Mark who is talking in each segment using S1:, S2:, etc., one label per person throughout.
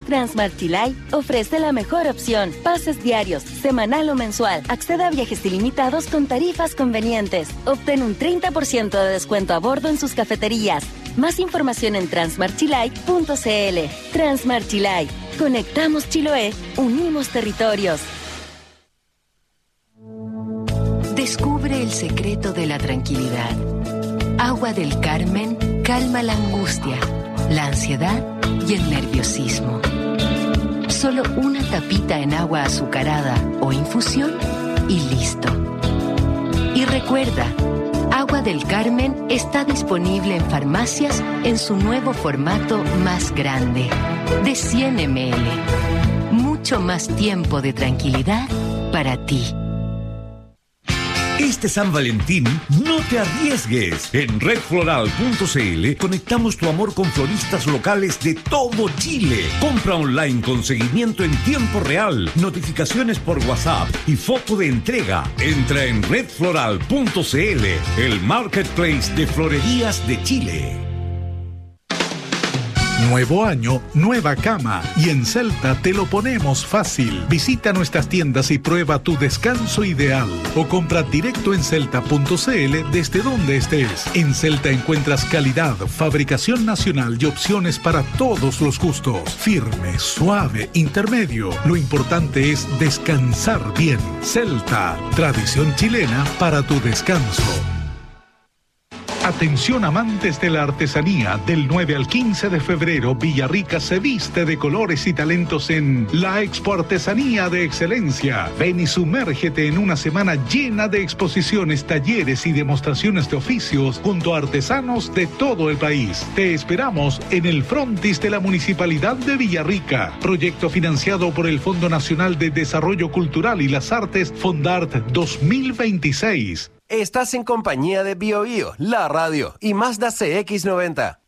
S1: Transmart Chilay ofrece la mejor opción. Pases diarios, semanal o mensual. Acceda a viajes ilimitados con tarifas convenientes. Obtén un 30% de descuento a bordo en sus cafeterías. Más información en transmartchilay.cl. Transmart Chilay. Conectamos Chiloé. Unimos territorios.
S2: Descubre el secreto de la tranquilidad. Agua del Carmen calma la angustia, la ansiedad y el nerviosismo. Solo una tapita en agua azucarada o infusión y listo. Y recuerda, Agua del Carmen está disponible en farmacias en su nuevo formato más grande, de 100 ml. Mucho más tiempo de tranquilidad para ti.
S3: Este San Valentín, no te arriesgues. En redfloral.cl conectamos tu amor con floristas locales de todo Chile. Compra online con seguimiento en tiempo real, notificaciones por WhatsApp y foto de entrega. Entra en redfloral.cl, el marketplace de florerías de Chile.
S4: Nuevo año, nueva cama. Y en Celta te lo ponemos fácil. Visita nuestras tiendas y prueba tu descanso ideal. O compra directo en celta.cl desde donde estés. En Celta encuentras calidad, fabricación nacional y opciones para todos los gustos. Firme, suave, intermedio. Lo importante es descansar bien. Celta, tradición chilena para tu descanso. Atención amantes de la artesanía, del 9 al 15 de febrero, Villarrica se viste de colores y talentos en la Expo Artesanía de Excelencia. Ven y sumérgete en una semana llena de exposiciones, talleres y demostraciones de oficios junto a artesanos de todo el país. Te esperamos en el frontis de la Municipalidad de Villarrica. Proyecto financiado por el Fondo Nacional de Desarrollo Cultural y las Artes, Fondart 2026.
S5: Estás en compañía de Bio Bio, la radio y Mazda CX-90.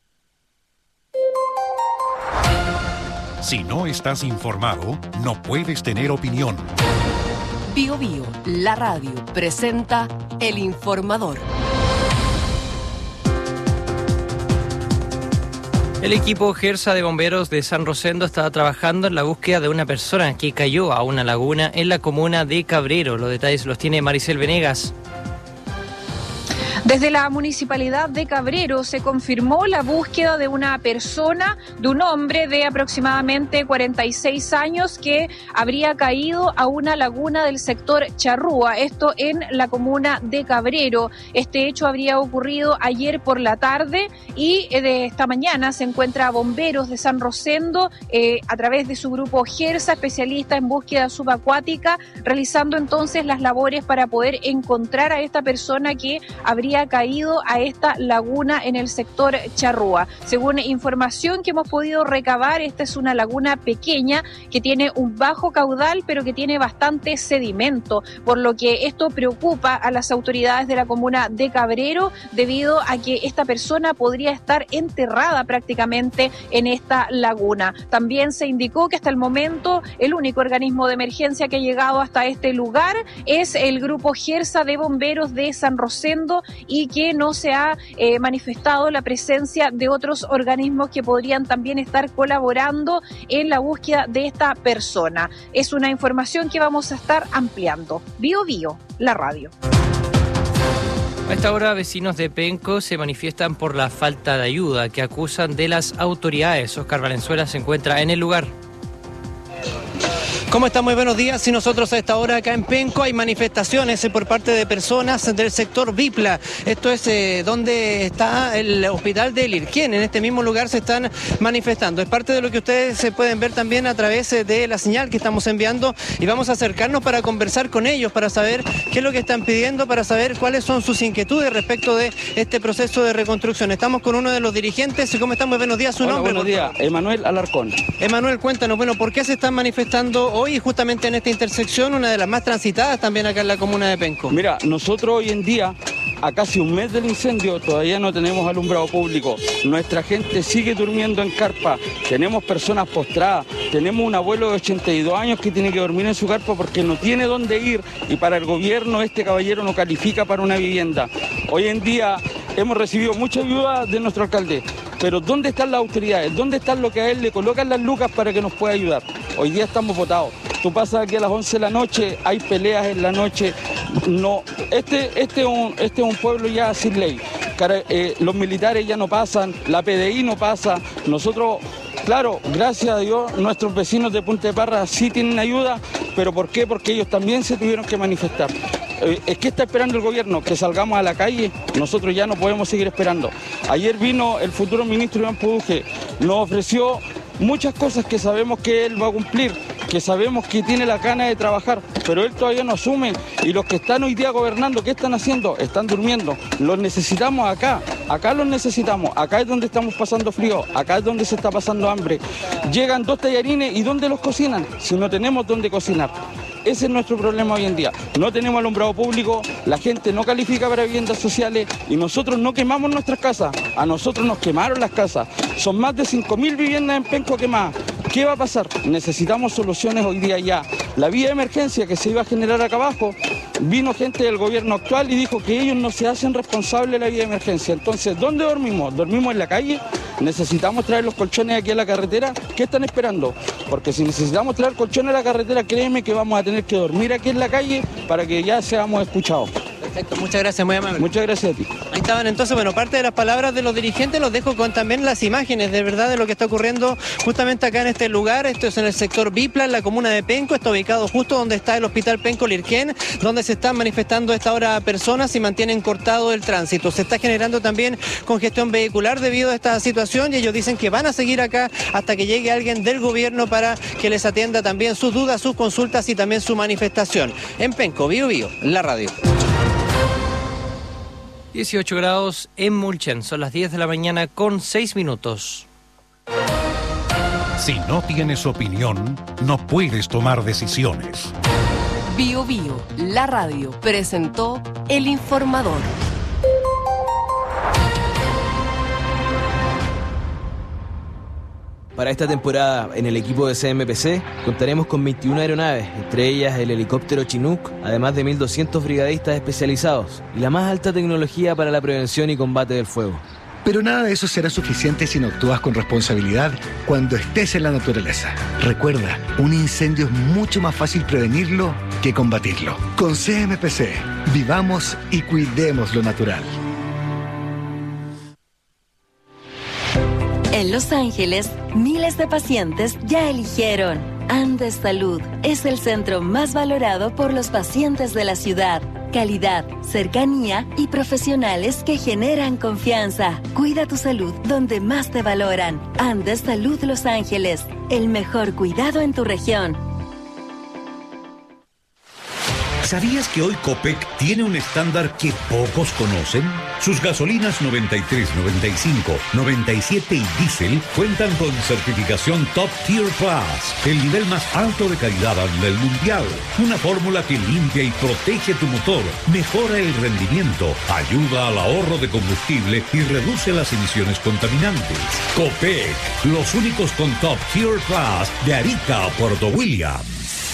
S6: Si no estás informado, no puedes tener opinión.
S2: Bio Bio, la radio, presenta El Informador.
S7: El equipo Gersa de Bomberos de San Rosendo estaba trabajando en la búsqueda de una persona que cayó a una laguna en la comuna de Cabrero. Los detalles los tiene Maricel Venegas.
S8: Desde la Municipalidad de Cabrero se confirmó la búsqueda de una persona, de un hombre de aproximadamente 46 años que habría caído a una laguna del sector Charrúa, esto en la comuna de Cabrero. Este hecho habría ocurrido ayer por la tarde y de esta mañana se encuentra Bomberos de San Rosendo a través de su grupo Gersa, especialista en búsqueda subacuática, realizando entonces las labores para poder encontrar a esta persona que habría caído a esta laguna en el sector Charrúa. Según información que hemos podido recabar, esta es una laguna pequeña que tiene un bajo caudal, pero que tiene bastante sedimento, por lo que esto preocupa a las autoridades de la comuna de Cabrero, debido a que esta persona podría estar enterrada prácticamente en esta laguna. También se indicó que hasta el momento el único organismo de emergencia que ha llegado hasta este lugar es el grupo Gersa de Bomberos de San Rosendo, y que no se ha manifestado la presencia de otros organismos que podrían también estar colaborando en la búsqueda de esta persona. Es una información que vamos a estar ampliando. Bio Bio, la radio.
S7: A esta hora, vecinos de Penco se manifiestan por la falta de ayuda que acusan de las autoridades. Oscar Valenzuela se encuentra en el lugar.
S9: ¿Cómo están? Muy buenos días. Y nosotros a esta hora acá en Penco hay manifestaciones por parte de personas del sector Bipla. Esto es donde está el hospital de Lirquén. En este mismo lugar se están manifestando. Es parte de lo que ustedes se pueden ver también a través de la señal que estamos enviando, y vamos a acercarnos para conversar con ellos, para saber qué es lo que están pidiendo, para saber cuáles son sus inquietudes respecto de este proceso de reconstrucción. Estamos con uno de los dirigentes. ¿Cómo están? Muy buenos días. ¿Su nombre?
S10: Buenos días. Emanuel Alarcón.
S9: Emanuel, cuéntanos, bueno, ¿por qué se están manifestando hoy justamente en esta intersección, una de las más transitadas también acá en la comuna de Penco?
S10: Mira, nosotros hoy en día, a casi un mes del incendio, todavía no tenemos alumbrado público. Nuestra gente sigue durmiendo en carpa. Tenemos personas postradas. Tenemos un abuelo de 82 años que tiene que dormir en su carpa porque no tiene dónde ir, y para el gobierno este caballero no califica para una vivienda. Hoy en día hemos recibido mucha ayuda de nuestro alcalde. pero ¿dónde están las autoridades? ¿Dónde están lo que a él le colocan las lucas para que nos pueda ayudar? Hoy día estamos votados. Tú pasas aquí a las 11 de la noche, hay peleas en la noche. No, este es un pueblo ya sin ley. Los militares ya no pasan, la PDI no pasa. Nosotros, claro, gracias a Dios, nuestros vecinos de Punta de Parra sí tienen ayuda, pero ¿por qué? Porque ellos también se tuvieron que manifestar. ¿Qué está esperando el gobierno? Que salgamos a la calle. Nosotros ya no podemos seguir esperando. Ayer vino el futuro ministro Iván Poduje, nos ofreció muchas cosas que sabemos que él va a cumplir, que sabemos que tiene la gana de trabajar, pero él todavía no asume. Y los que están hoy día gobernando, ¿qué están haciendo? Están durmiendo. Los necesitamos acá los necesitamos. Acá es donde estamos pasando frío, acá es donde se está pasando hambre. Llegan 2 tallarines y ¿dónde los cocinan? Si no tenemos dónde cocinar. Ese es nuestro problema hoy en día. No tenemos alumbrado público, la gente no califica para viviendas sociales y nosotros no quemamos nuestras casas. A nosotros nos quemaron las casas. Son más de 5.000 viviendas en Penco quemadas. ¿Qué va a pasar? Necesitamos soluciones hoy día ya. La vía de emergencia que se iba a generar acá abajo, vino gente del gobierno actual y dijo que ellos no se hacen responsables de la vía de emergencia. Entonces, ¿dónde dormimos? ¿Dormimos en la calle? ¿Necesitamos traer los colchones aquí a la carretera? ¿Qué están esperando? Porque si necesitamos traer colchones a la carretera, créeme que vamos a tener que dormir aquí en la calle para que ya seamos escuchados.
S9: Perfecto, muchas gracias, muy amable.
S10: Muchas gracias a ti.
S9: Ahí estaban entonces, bueno, parte de las palabras de los dirigentes, los dejo con también las imágenes de verdad de lo que está ocurriendo justamente acá en este lugar. Esto es en el sector Bipla, en la comuna de Penco, está ubicado justo donde está el hospital Penco Lirquén, donde se están manifestando a esta hora personas y mantienen cortado el tránsito. Se está generando también congestión vehicular debido a esta situación y ellos dicen que van a seguir acá hasta que llegue alguien del gobierno para que les atienda también sus dudas, sus consultas y también su manifestación. En Penco, Bio Bio, la radio.
S7: 18 grados en Mulchen, son las 10 de la mañana con 6 minutos.
S6: Si no tienes opinión, no puedes tomar decisiones.
S2: Bio Bio, la radio, presentó El Informador.
S11: Para esta temporada, en el equipo de CMPC, contaremos con 21 aeronaves, entre ellas el helicóptero Chinook, además de 1.200 brigadistas especializados y la más alta tecnología para la prevención y combate del fuego.
S12: Pero nada de eso será suficiente si no actúas con responsabilidad cuando estés en la naturaleza. Recuerda, un incendio es mucho más fácil prevenirlo que combatirlo. Con CMPC, vivamos y cuidemos lo natural.
S1: En Los Ángeles, miles de pacientes ya eligieron Andes Salud. Es el centro más valorado por los pacientes de la ciudad. Calidad, cercanía y profesionales que generan confianza. Cuida tu salud donde más te valoran. Andes Salud Los Ángeles, el mejor cuidado en tu región.
S3: ¿Sabías que hoy Copec tiene un estándar que pocos conocen? Sus gasolinas 93, 95, 97 y diésel cuentan con certificación Top Tier Plus, el nivel más alto de calidad a nivel mundial. Una fórmula que limpia y protege tu motor, mejora el rendimiento, ayuda al ahorro de combustible y reduce las emisiones contaminantes. Copec, los únicos con Top Tier Plus de Arica a Puerto Williams.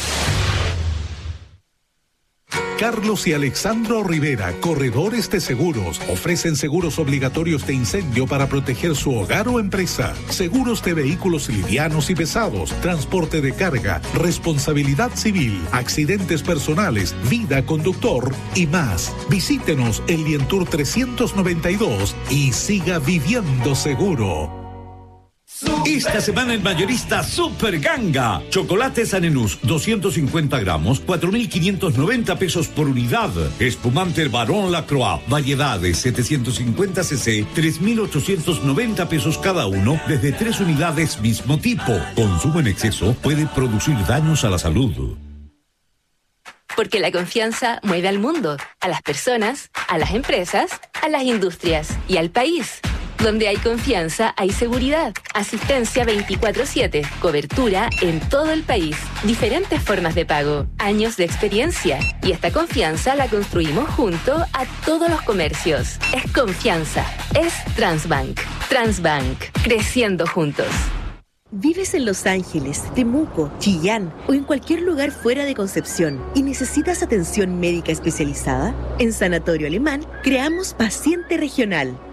S4: Carlos y Alexandro Rivera, corredores de seguros, ofrecen seguros obligatorios de incendio para proteger su hogar o empresa, seguros de vehículos livianos y pesados, transporte de carga, responsabilidad civil, accidentes personales, vida conductor y más. Visítenos en Lientour 392 y siga viviendo seguro.
S3: Esta semana el mayorista Super Ganga. Chocolate Sanenús, 250 gramos, 4.590 pesos por unidad. Espumante Barón Lacroix, variedades, 750 cc, 3.890 pesos cada uno, desde 3 unidades mismo tipo. Consumo en exceso puede producir daños a la salud.
S13: Porque la confianza mueve al mundo, a las personas, a las empresas, a las industrias y al país. Donde hay confianza, hay seguridad. Asistencia 24/7. Cobertura en todo el país. Diferentes formas de pago. Años de experiencia. Y esta confianza la construimos junto a todos los comercios. Es confianza. Es Transbank. Transbank. Creciendo juntos.
S14: ¿Vives en Los Ángeles, Temuco, Chillán o en cualquier lugar fuera de Concepción y necesitas atención médica especializada? En Sanatorio Alemán creamos Paciente Regional.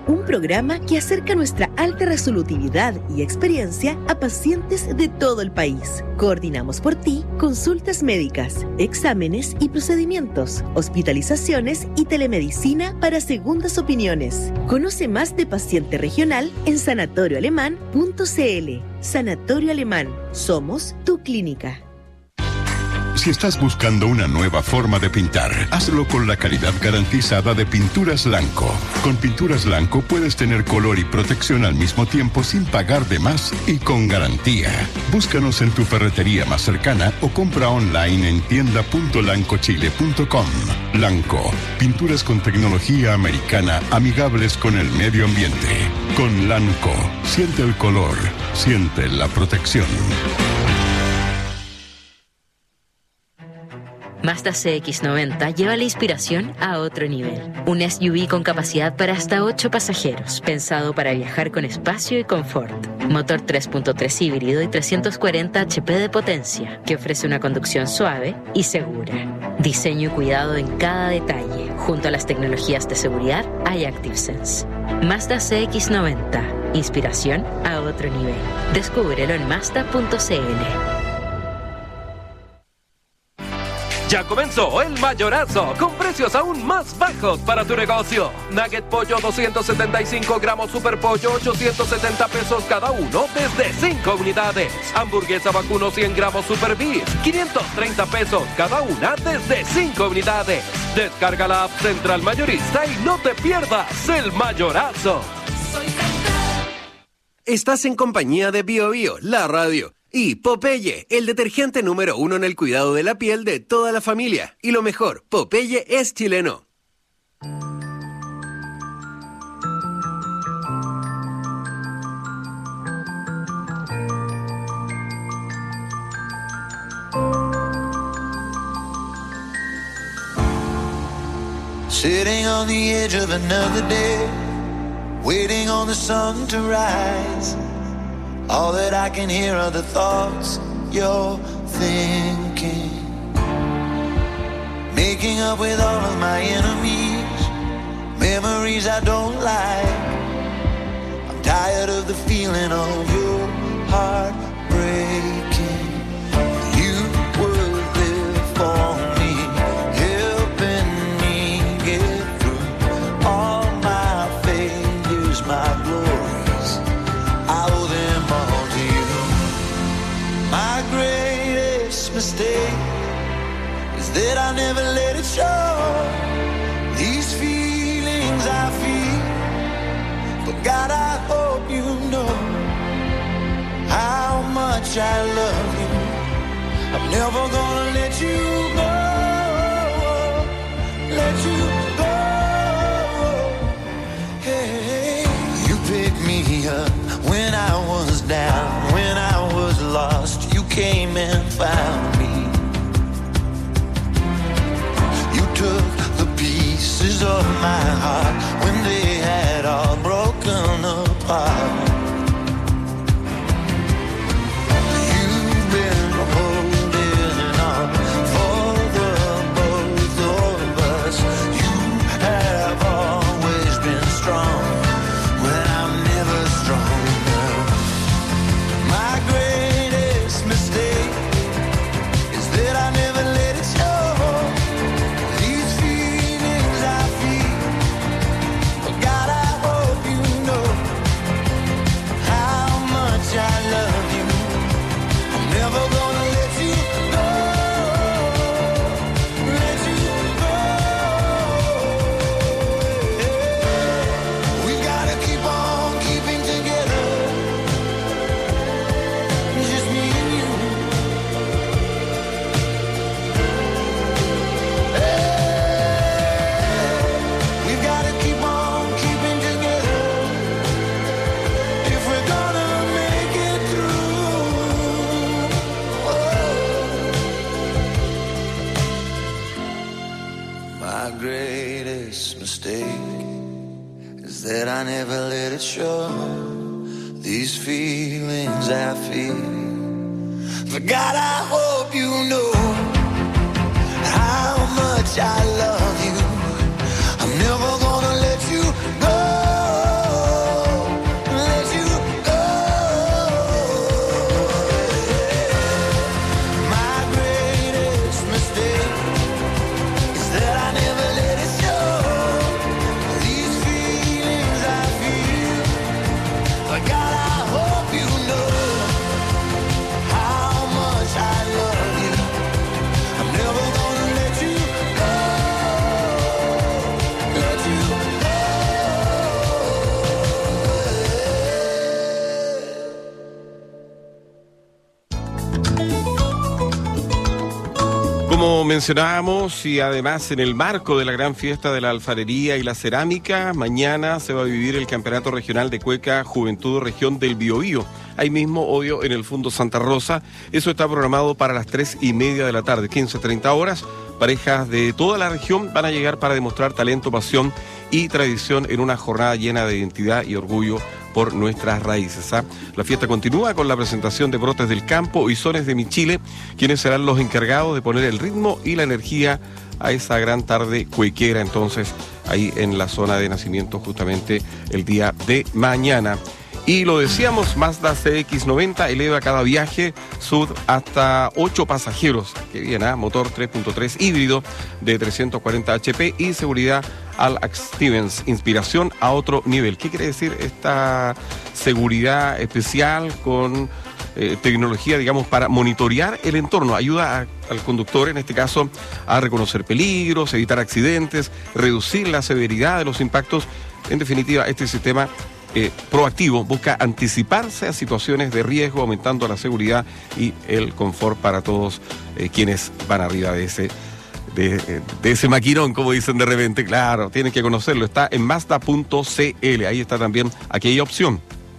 S14: un programa que acerca nuestra alta resolutividad y experiencia a pacientes de todo el país. Coordinamos por ti consultas médicas, exámenes y procedimientos, hospitalizaciones y telemedicina para segundas opiniones. Conoce más de Paciente Regional en sanatorioalemán.cl. Sanatorio Alemán. Somos tu clínica.
S15: Si estás buscando una nueva forma de pintar, hazlo con la calidad garantizada de Pinturas Lanco. Con Pinturas Lanco puedes tener color y protección al mismo tiempo sin pagar de más y con garantía. Búscanos en tu ferretería más cercana o compra online en tienda.lancochile.com. Lanco, pinturas con tecnología americana amigables con el medio ambiente. Con Lanco, siente el color, siente la protección.
S16: Mazda CX-90 lleva la inspiración a otro nivel. Un SUV con capacidad para hasta 8 pasajeros, pensado para viajar con espacio y confort. Motor 3.3 híbrido y 340 HP de potencia, que ofrece una conducción suave y segura. Diseño y cuidado en cada detalle. Junto a las tecnologías de seguridad hay ActiveSense. Mazda CX-90. Inspiración a otro nivel. Descúbrelo en Mazda.cl.
S17: Ya comenzó el Mayorazo, con precios aún más bajos para tu negocio. Nugget pollo 275 gramos Super Pollo, 870 pesos cada uno, desde 5 unidades. Hamburguesa vacuno 100 gramos Super Beef, 530 pesos cada una, desde 5 unidades. Descarga la app Central Mayorista y no te pierdas el Mayorazo.
S5: Estás en compañía de BioBio, la radio. Y Popeye, el detergente número 1 en el cuidado de la piel de toda la familia. Y lo mejor, Popeye es chileno.
S18: Sitting on the edge of another day, waiting on the sun to rise. All that I can hear are the thoughts you're thinking. Making up with all of my enemies, memories I don't like. I'm tired of the feeling of your heart breaking. You were there for me, helping me get through all my failures, my glories. I owe them all to you. My greatest mistake is that I never let it show. These feelings I feel, but God, I hope you know how much I love you. I'm never gonna let you go, let you go. Hey, you picked me up when I was down, when I was lost, you came and found me. You took the pieces of my heart when they had all broken apart. You've been holding on for the both of us. You have always been strong when I'm never strong. My greatest mistake is that I never let it show. These feelings I feel, but God, I hope you know how much I love you. I'm never gonna let you go, let you go. We gotta keep on keeping together. Just me and you. We've got to keep on keeping together if we're gonna make it through. My greatest mistake is that I never let it show. These feelings I feel, but God, I hope you know how much I love you. I'm never gonna let you go.
S19: como mencionábamos, y además en el marco de la gran fiesta de la alfarería y la cerámica, mañana se va a vivir el Campeonato Regional de Cueca Juventud Región del Biobío. Ahí mismo, obvio, en el Fundo Santa Rosa. Eso está programado para las 3:30 de la tarde, 15:30 horas. Parejas de toda la región van a llegar para demostrar talento, pasión y tradición en una jornada llena de identidad y orgullo por nuestras raíces. La fiesta continúa con la presentación de Brotes del Campo y Sones de Mi Chile, quienes serán los encargados de poner el ritmo y la energía a esa gran tarde cuequera, entonces, ahí en la zona de nacimiento, justamente el día de mañana. Y lo decíamos, Mazda CX-90 eleva cada viaje sub hasta 8 pasajeros. Que bien, motor 3.3 híbrido de 340 HP y seguridad al Stevens. Inspiración a otro nivel. ¿Qué quiere decir esta seguridad especial con tecnología, digamos, para monitorear el entorno? Ayuda al conductor, en este caso, a reconocer peligros, evitar accidentes, reducir la severidad de los impactos. En definitiva, este sistema proactivo busca anticiparse a situaciones de riesgo, aumentando la seguridad y el confort para todos quienes van arriba de ese maquinón, como dicen de repente. Claro, tienen que conocerlo, está en Mazda.cl, ahí está también aquella opción.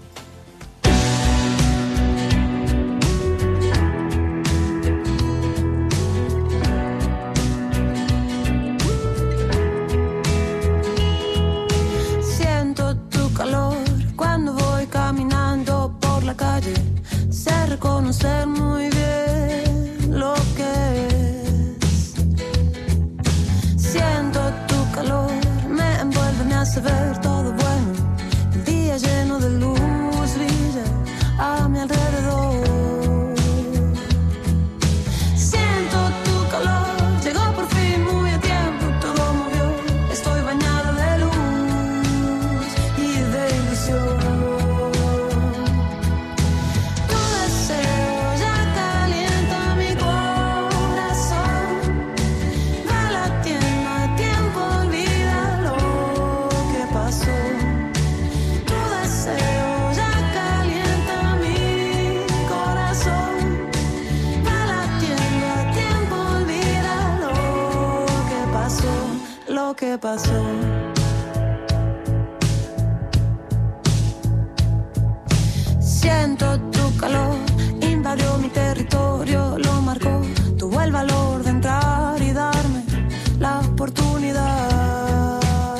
S20: Conocer muy bien lo que es. Siento tu calor, me envuelve, me hace ver todo bueno. El día lleno de luz brilla a mi alrededor. Siento tu calor, llegó por fin muy a tiempo, todo movió. Estoy bañada de luz y de ilusión. ¿Qué pasó? Siento tu calor, invadió mi territorio, lo marcó, tuvo el valor de entrar y darme la oportunidad.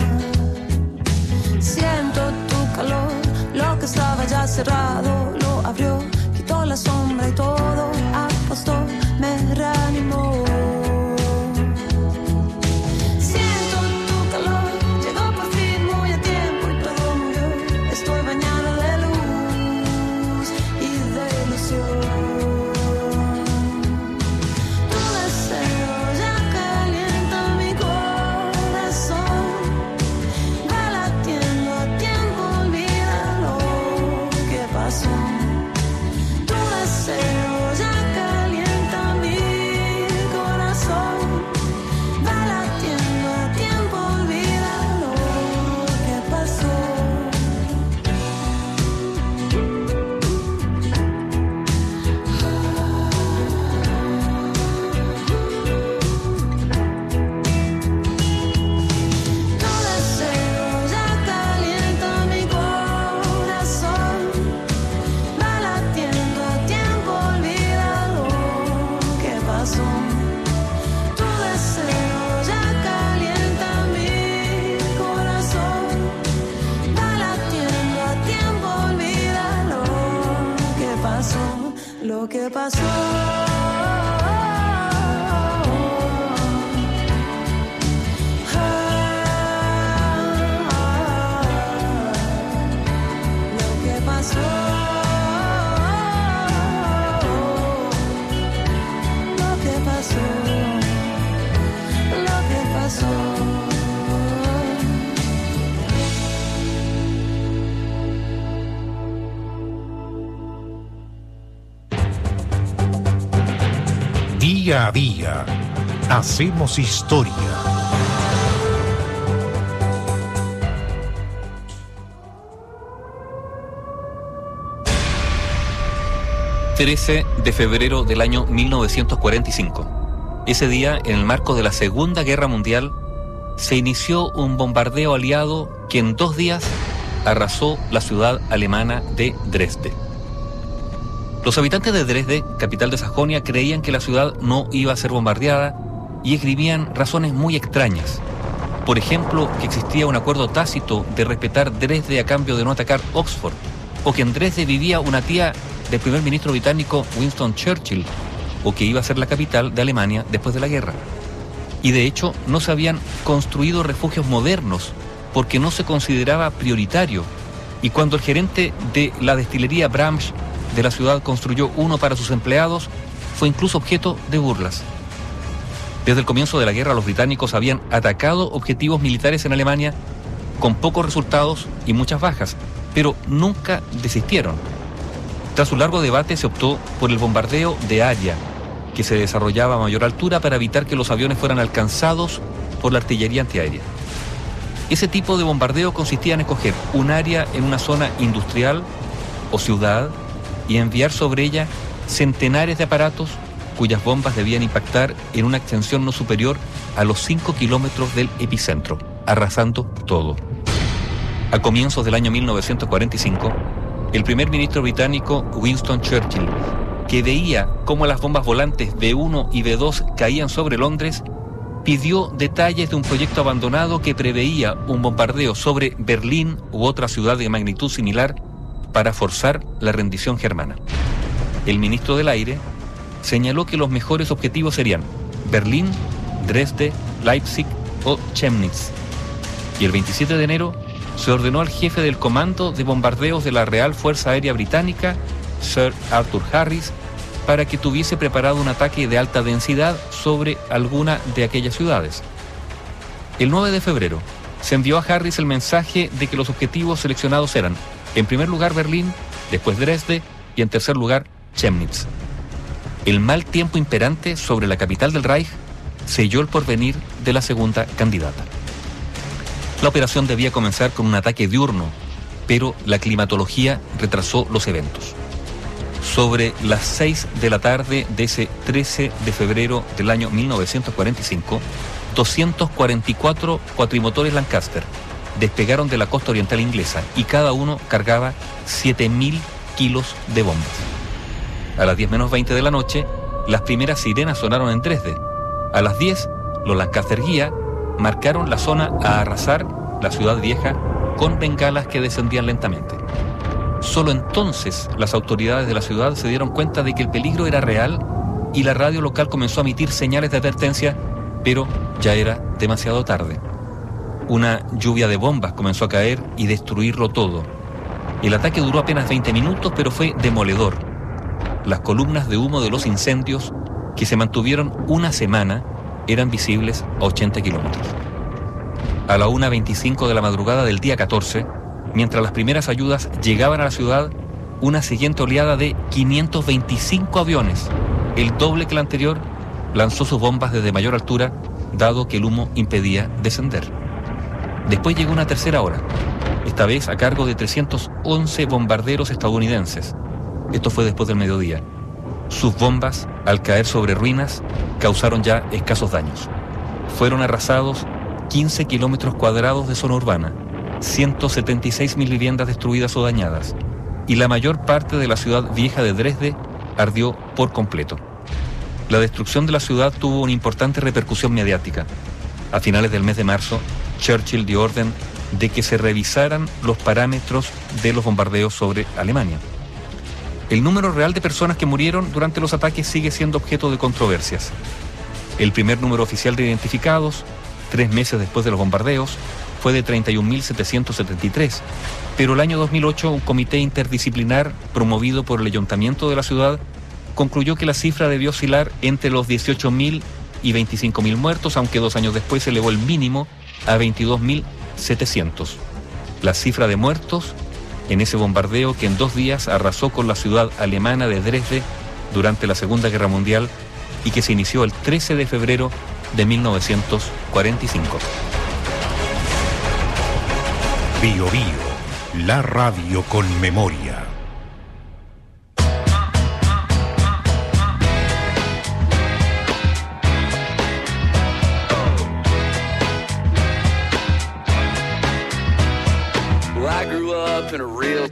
S20: Siento tu calor, lo que estaba ya cerrado, lo abrió, quitó la sombra y todo apostó, me reanimó. ¿Qué pasó? Lo que pasó. Lo que pasó. Lo que pasó.
S6: Día a día, hacemos historia.
S21: ...13 de febrero del año 1945... Ese día, en el marco de la Segunda Guerra Mundial, se inició un bombardeo aliado que en 2 días arrasó la ciudad alemana de Dresde. Los habitantes de Dresde, capital de Sajonia, creían que la ciudad no iba a ser bombardeada y escribían razones muy extrañas. Por ejemplo, que existía un acuerdo tácito de respetar Dresde a cambio de no atacar Oxford, o que en Dresde vivía una tía del primer ministro británico Winston Churchill, o que iba a ser la capital de Alemania después de la guerra. Y de hecho no se habían construido refugios modernos porque no se consideraba prioritario, y cuando el gerente de la destilería Bramsch de la ciudad construyó uno para sus empleados, fue incluso objeto de burlas. Desde el comienzo de la guerra, los británicos habían atacado objetivos militares en Alemania con pocos resultados y muchas bajas, pero nunca desistieron. Tras un largo debate se optó por el bombardeo de área, que se desarrollaba a mayor altura para evitar que los aviones fueran alcanzados por la artillería antiaérea. Ese tipo de bombardeo consistía en escoger un área en una zona industrial o ciudad y enviar sobre ella centenares de aparatos cuyas bombas debían impactar en una extensión no superior a los 5 kilómetros del epicentro, arrasando todo. A comienzos del año 1945, el primer ministro británico Winston Churchill, que veía cómo las bombas volantes B-1 y B-2 caían sobre Londres, pidió detalles de un proyecto abandonado que preveía un bombardeo sobre Berlín u otra ciudad de magnitud similar para forzar la rendición germana. El ministro del Aire señaló que los mejores objetivos serían Berlín, Dresde, Leipzig o Chemnitz. Y el 27 de enero se ordenó al jefe del Comando de Bombardeos de la Real Fuerza Aérea Británica, Sir Arthur Harris, para que tuviese preparado un ataque de alta densidad sobre alguna de aquellas ciudades. El 9 de febrero se envió a Harris el mensaje de que los objetivos seleccionados eran, en primer lugar Berlín, después Dresde y en tercer lugar Chemnitz. El mal tiempo imperante sobre la capital del Reich selló el porvenir de la segunda candidata. La operación debía comenzar con un ataque diurno, pero la climatología retrasó los eventos. Sobre las 6 de la tarde de ese 13 de febrero del año 1945, 244 cuatrimotores Lancaster despegaron de la costa oriental inglesa y cada uno cargaba 7.000 kilos de bombas. A las 10 menos 20 de la noche, las primeras sirenas sonaron en Dresde. A las 10, los Lancaster Guía marcaron la zona a arrasar, la ciudad vieja, con bengalas que descendían lentamente. Solo entonces las autoridades de la ciudad se dieron cuenta de que el peligro era real y la radio local comenzó a emitir señales de advertencia, pero ya era demasiado tarde. Una lluvia de bombas comenzó a caer y destruirlo todo. El ataque duró apenas 20 minutos, pero fue demoledor. Las columnas de humo de los incendios, que se mantuvieron una semana, eran visibles a 80 kilómetros. A la 1:25 de la madrugada del día 14, mientras las primeras ayudas llegaban a la ciudad, una siguiente oleada de 525 aviones, el doble que la anterior, lanzó sus bombas desde mayor altura, dado que el humo impedía descender. Después llegó una tercera ola, esta vez a cargo de 311 bombarderos estadounidenses. Esto fue después del mediodía. Sus bombas, al caer sobre ruinas, causaron ya escasos daños. Fueron arrasados 15 kilómetros cuadrados de zona urbana, 176.000 viviendas destruidas o dañadas, y la mayor parte de la ciudad vieja de Dresde ardió por completo. La destrucción de la ciudad tuvo una importante repercusión mediática. A finales del mes de marzo, Churchill dio orden de que se revisaran los parámetros de los bombardeos sobre Alemania. El número real de personas que murieron durante los ataques sigue siendo objeto de controversias. El primer número oficial de identificados, 3 meses después de los bombardeos, fue de 31.773, pero el año 2008 un comité interdisciplinar promovido por el ayuntamiento de la ciudad concluyó que la cifra debió oscilar entre los 18.000 y 25.000 muertos, aunque 2 años después se elevó el mínimo a 22.700. La cifra de muertos en ese bombardeo que en 2 días arrasó con la ciudad alemana de Dresde durante la Segunda Guerra Mundial y que se inició el 13 de febrero de 1945.
S6: Bio Bio, la radio con memoria.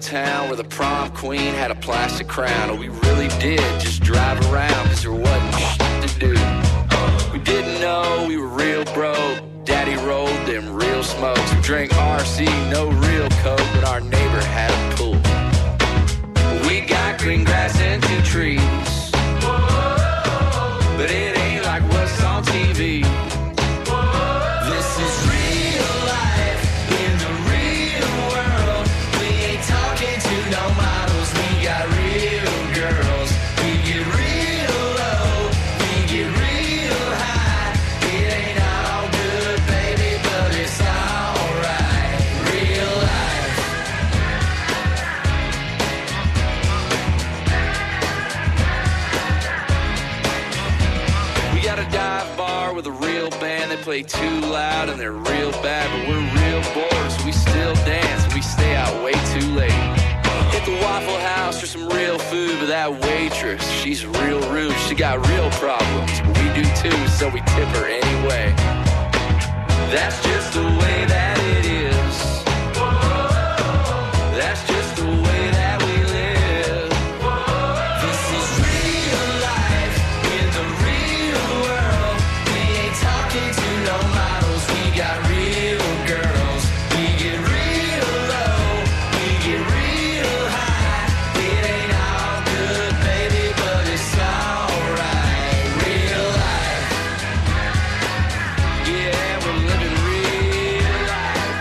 S8: town where the prom queen had a plastic crown. And we really did just drive around cause there wasn't shit to do. We didn't know we were real broke. Daddy rolled them real smokes. We drank RC, no real Coke, but our neighbor had a pool. We got green grass and 2 trees, but it ain't like what's on TV. This is real life in the real world. We ain't talking to no models. We got real girls. We get real low. We get real high. It ain't all good, baby, but it's alright. Real life. We got a dive bar with a real band. They play too loud and they're real bad, but we're real bored, so we still dance and we stay out way too late. Hit the Waffle House for some real food, but that waitress, she's real rude. She got real problems, but we do too, so we tip her anyway. That's just the way that it is. That's just the way that we live. This is real life in the real world. We ain't talking to no models. We got real girls. We get real low. We get real high. It ain't all good, baby, but it's alright. Real life. Yeah, we're living real life.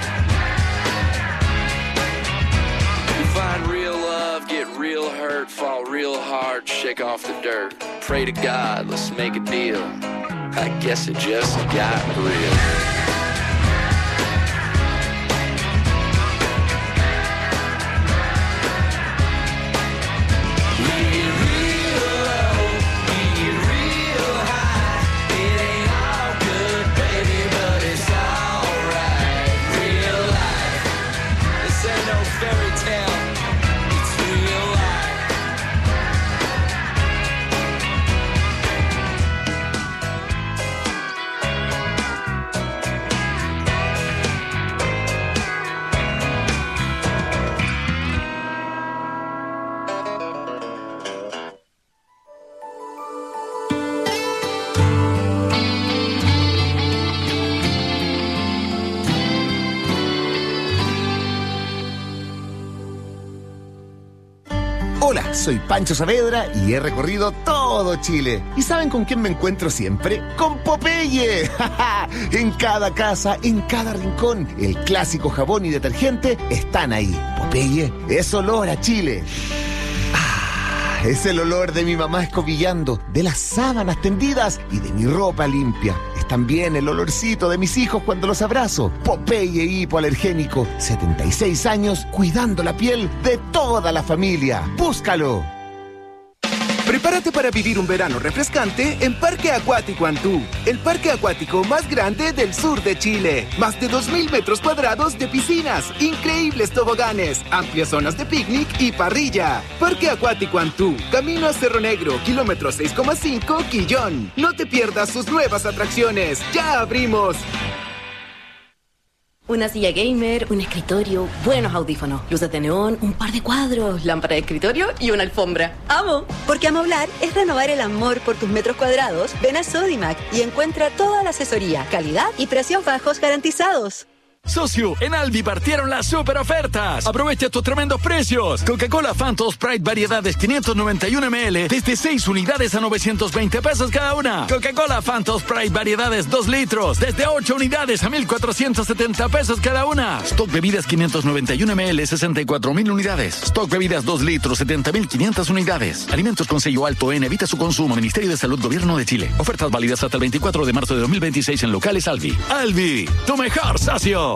S8: We find real love, get real hurt, fall real hard, shake off the dirt. Pray to God, let's make a deal. I guess it just got real.
S22: Hola, soy Pancho Saavedra y he recorrido todo Chile. ¿Y saben con quién me encuentro siempre? ¡Con Popeye! En cada casa, en cada rincón, el clásico jabón y detergente están ahí. Popeye es olor a Chile. Es el olor de mi mamá escobillando, de las sábanas tendidas y de mi ropa limpia. Es también el olorcito de mis hijos cuando los abrazo. Popeye hipoalergénico, 76 años cuidando la piel de toda la familia. ¡Búscalo!
S23: Prepárate para vivir un verano refrescante en Parque Acuático Antú, el parque acuático más grande del sur de Chile. Más de 2.000 metros cuadrados de piscinas, increíbles toboganes, amplias zonas de picnic y parrilla. Parque Acuático Antú, camino a Cerro Negro, kilómetro 6,5, Quillón. No te pierdas sus nuevas atracciones. ¡Ya abrimos!
S24: Una silla gamer, un escritorio, buenos audífonos, luces de neón, un par de cuadros, lámpara de escritorio y una alfombra. ¡Amo!
S25: Porque amoblar es renovar el amor por tus metros cuadrados. Ven a Sodimac y encuentra toda la asesoría, calidad y precios bajos garantizados.
S26: Socio, en Aldi partieron las super ofertas. Aprovecha estos tremendos precios. Coca-Cola Phantom Sprite variedades 591 ml desde 6 unidades a 920 pesos cada una. Coca-Cola Phantom Sprite variedades 2 litros desde 8 unidades a 1,470 pesos cada una. Stock bebidas 591 ml 64.000 unidades. Stock bebidas 2 litros 70.500 unidades. Alimentos con sello alto en evita su consumo. Ministerio de Salud Gobierno de Chile. Ofertas válidas hasta el 24 de marzo de 2026 en locales Aldi. Aldi, tu mejor socio.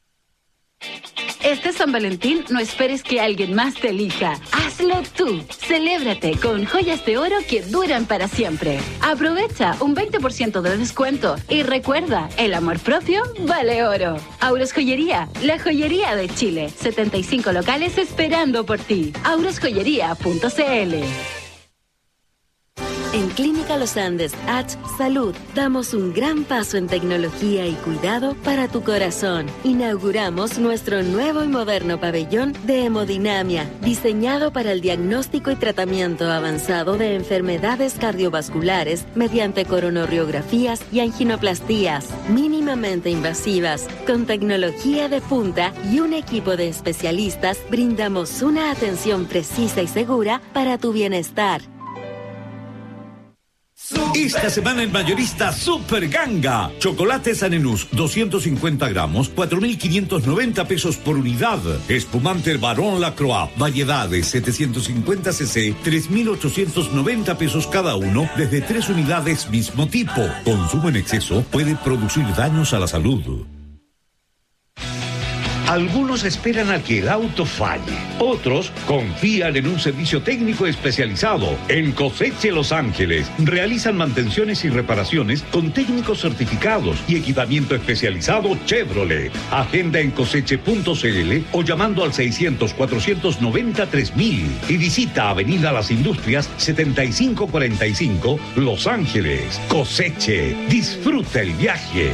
S27: Este San Valentín no esperes que alguien más te elija. Hazlo tú. Celébrate con joyas de oro que duran para siempre. Aprovecha un 20% de descuento y recuerda, el amor propio vale oro. Auros Joyería, la joyería de Chile. 75 locales esperando por ti. aurosjoyería.cl.
S25: En
S1: Clínica Los Andes H Salud damos un gran paso en tecnología y cuidado para tu corazón. Inauguramos nuestro nuevo y moderno pabellón de hemodinamia, diseñado para el diagnóstico y tratamiento avanzado de enfermedades cardiovasculares mediante coronariografías y anginoplastías mínimamente invasivas. Con tecnología de punta y un equipo de especialistas, brindamos una atención precisa y segura para tu bienestar.
S3: Esta semana en Mayorista Super Ganga. Chocolate Sanenús 250 gramos, 4.590 pesos por unidad. Espumante Barón Lacroix, variedades 750 cc, 3.890 pesos cada uno, desde 3 unidades mismo tipo. Consumo en exceso puede producir daños a la salud.
S4: Algunos esperan a que el auto falle. Otros confían en un servicio técnico especializado. En Coseche Los Ángeles realizan mantenciones y reparaciones con técnicos certificados y equipamiento especializado Chevrolet. Agenda en coseche.cl o llamando al 600-490-3000 y visita Avenida Las Industrias 7545 Los Ángeles. Coseche, disfruta el viaje.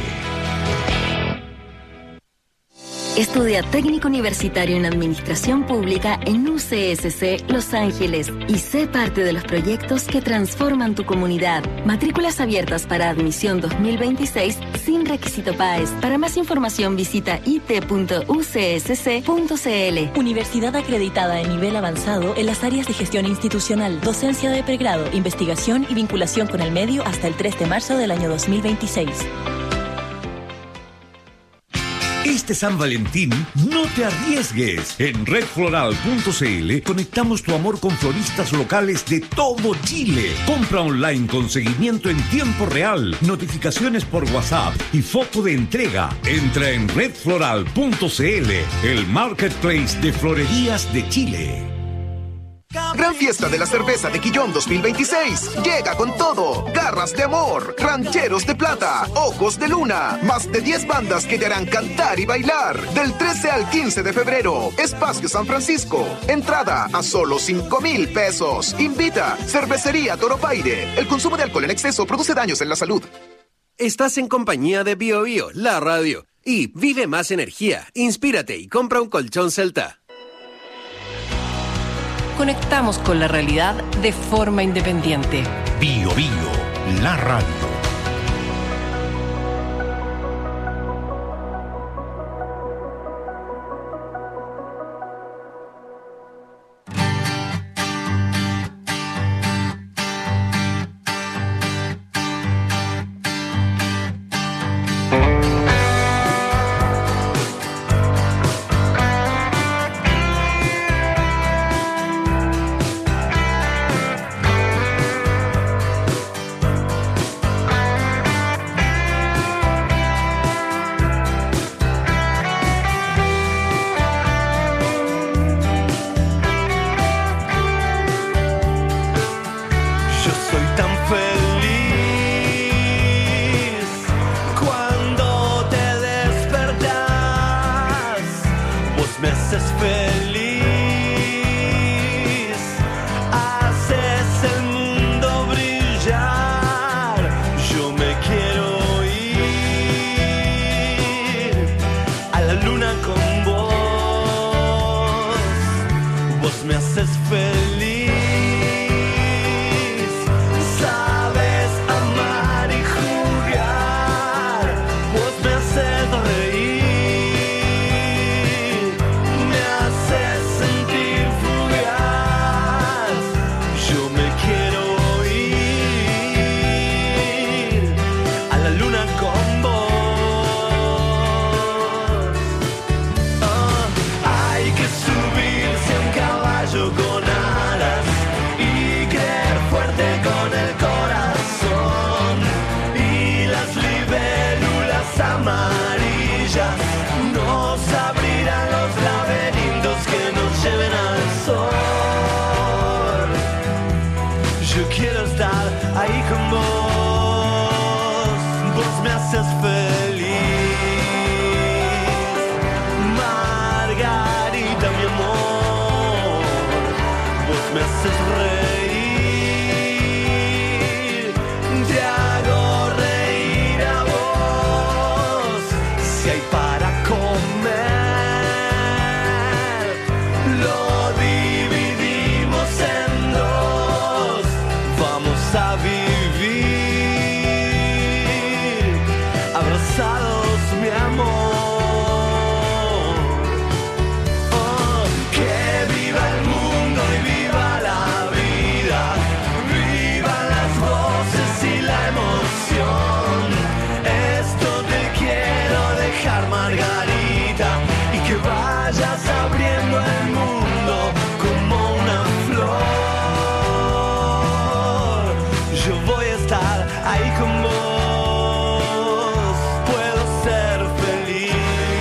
S1: Estudia técnico universitario en Administración Pública en UCSC Los Ángeles y sé parte de los proyectos que transforman tu comunidad. Matrículas abiertas para admisión 2026 sin requisito PAES. Para más información visita it.ucsc.cl.
S2: Universidad acreditada en nivel avanzado en las áreas de gestión institucional, docencia de pregrado, investigación y vinculación con el medio hasta el 3 de marzo del año 2026.
S3: Este San Valentín, no te arriesgues. En redfloral.cl conectamos tu amor con floristas locales de todo Chile. Compra online con seguimiento en tiempo real, notificaciones por WhatsApp y foto de entrega. Entra en redfloral.cl, el marketplace de florerías de Chile.
S23: Gran fiesta de la cerveza de Quillón 2026. Llega con todo. Garras de amor, rancheros de plata, ojos de luna. Más de 10 bandas que te harán cantar y bailar. Del 13 al 15 de febrero. Espacio San Francisco. Entrada a solo 5,000 pesos. Invita Cervecería Toropaire. El consumo de alcohol en exceso produce daños en la salud.
S5: Estás en compañía de Bio Bio, la radio. Y vive más energía. Inspírate y compra un colchón Celta.
S7: Conectamos con la realidad de forma independiente.
S6: Bio Bio, la radio.
S18: ahí con vos puedo ser feliz.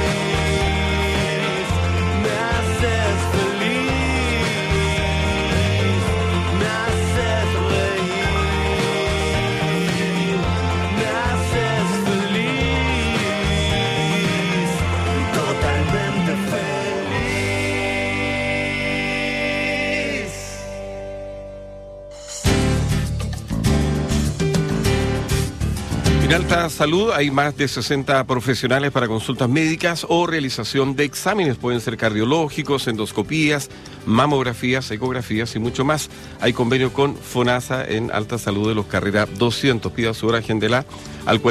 S18: Me haces feliz, me haces reír, me haces feliz, totalmente feliz.
S19: En Alta Salud hay más de 60 profesionales para consultas médicas o realización de exámenes. Pueden ser cardiológicos, endoscopías, mamografías, ecografías y mucho más. Hay convenio con FONASA en Alta Salud de los Carrera 200. Pida su hora, agéndela al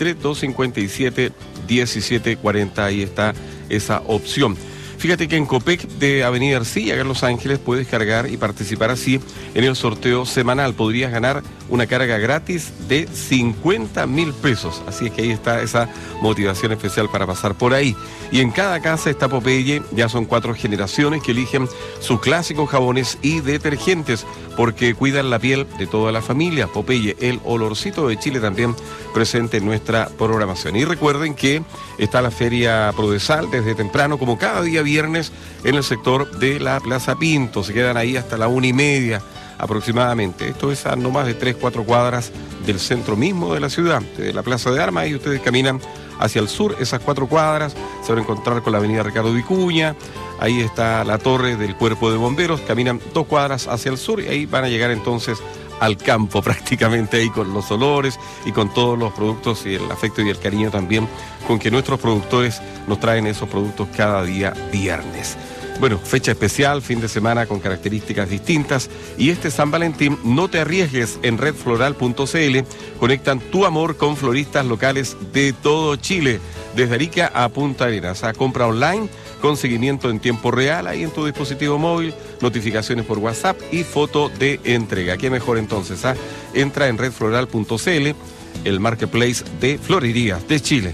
S19: 43-257-1740. Ahí está esa opción. Fíjate que en Copec de Avenida Ercilla, acá en Los Ángeles, puedes cargar y participar así en el sorteo semanal. Podrías ganar una carga gratis de 50.000 pesos. Así es que ahí está esa motivación especial para pasar por ahí. Y en cada casa está Popeye. Ya son 4 generaciones que eligen sus clásicos jabones y detergentes porque cuidan la piel de toda la familia. Popeye, el olorcito de Chile, también presente en nuestra programación. Y recuerden que está la Feria Prodesal desde temprano, como cada día viernes, en el sector de la Plaza Pinto. Se quedan ahí hasta la 1:30 aproximadamente. Esto es a no más de 3-4 cuadras del centro mismo de la ciudad, de la Plaza de Armas, y ustedes caminan hacia el sur, esas 4 cuadras, se van a encontrar con la avenida Ricardo Vicuña, ahí está la torre del Cuerpo de Bomberos, caminan 2 cuadras hacia el sur y ahí van a llegar entonces al campo prácticamente, ahí con los olores y con todos los productos y el afecto y el cariño también con que nuestros productores nos traen esos productos cada día viernes. Bueno, fecha especial, fin de semana con características distintas, y este San Valentín no te arriesgues. En redfloral.cl conectan tu amor con floristas locales de todo Chile, desde Arica a Punta Arenas. Compra online con seguimiento en tiempo real ahí en tu dispositivo móvil, notificaciones por WhatsApp y foto de entrega. ¿Qué mejor entonces? Entra en redfloral.cl, el marketplace de florerías de Chile.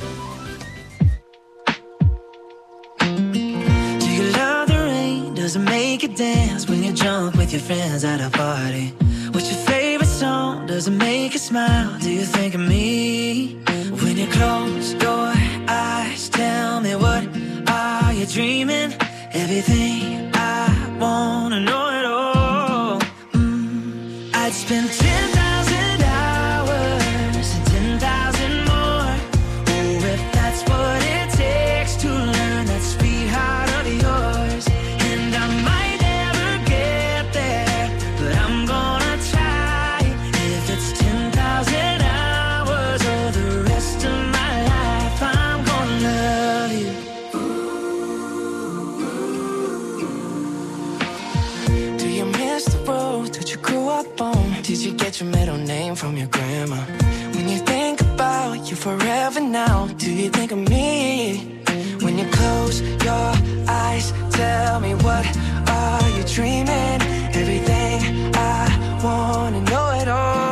S18: Does it make you dance when you're drunk with your friends at a party? What's your favorite song? Does it make you smile? Do you think of me? When you close your eyes, tell me, what are you dreaming? Everything I wanna know it all. I'd spend 10,000 hours and 10,000 more. Oh, if that's what it takes to learn that sweetheart of yours. I might never get there, but I'm gonna try. If it's 10,000 hours or the rest of my life, I'm gonna love you. Do you miss the road that you grew up on? Did you get your middle name from your grandma? When you think about you forever now, do you think of me? When you close your eyes, tell me, what are you dreaming? Everything I wanna know it